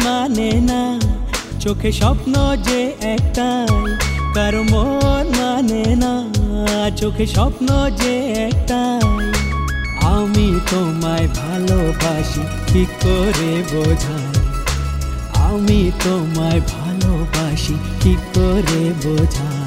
মানে না, চোখে স্বপ্ন যে একটাই, কারো মন মানে না, চোখে স্বপ্ন যে একটাই। আমি তোমায় ভালোবাসি কি করে বোঝাই, আমি তোমায় ভালোবাসি কি করে বোঝাই।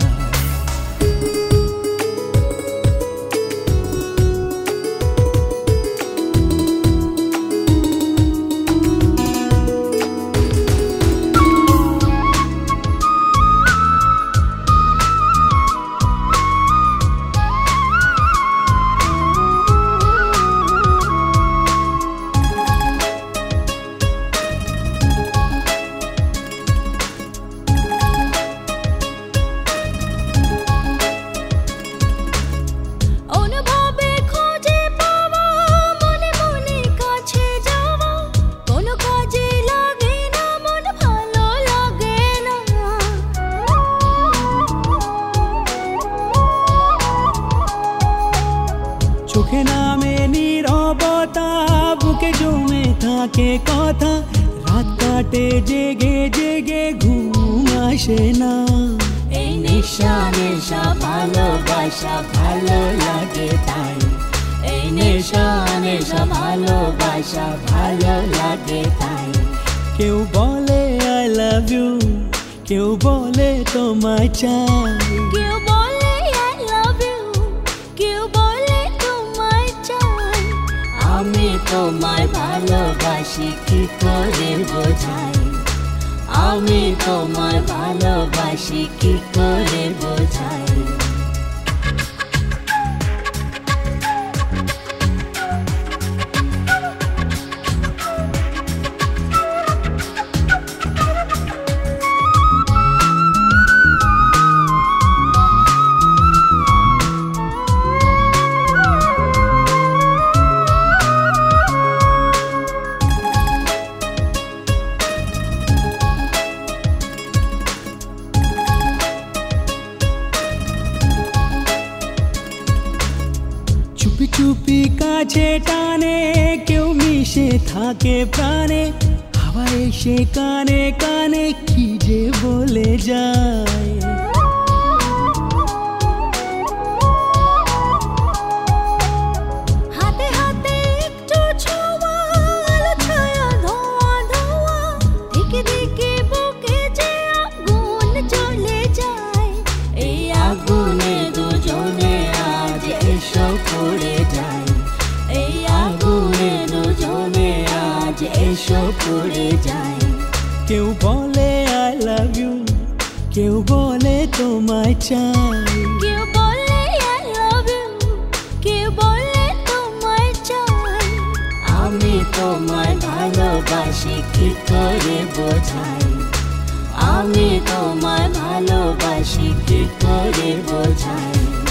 চোখে নামে নীরবতা, বুকে জমে থাকে কথা, রাত কাটে জেগে জেগে ঘুম আসে না। এই নেশা নেশা ভালোবাসা ভালো লাগে তাই, এই নেশা নেশা ভালোবাসা ভালো লাগে তাই। কেউ বলে আই লাভ ইউ, কেউ বলে তোমায় চাই, কেউ বলে আই লাভ ইউ, কেউ বলে তোমায় চাই। আমি তোমায় ভালোবাসি কি করে বোঝাই, আমি তোমায় ভালোবাসি কি করে বোঝাই। চুপি চুপি কাছে টানে, কেউ মিশে থাকে প্রাণে, হাওয়া এসে কানে কানে কি যে বলে যায়। হাতে হাতে একটু ছোঁয়া, আলো ছায়া ধোঁয়া ধোঁয়া, দিকে দিকে বুকে যে আগুন জ্বলে যায়। এই আগুনে দুজনে আজ এসো পড়ে যাই, এই আগুনে দুজনে আজ এসো পড়ে যাই। কেউ বলে আই লাভ ইউ, কেউ বলে তোমায় চাই, কেউ বলে আই লাভ ইউ, কেউ বলে তোমায় চাই। আমি তোমায় ভালোবাসি কি করে বোঝাই, আমি তোমায় ভালোবাসি কি করে বোঝাই।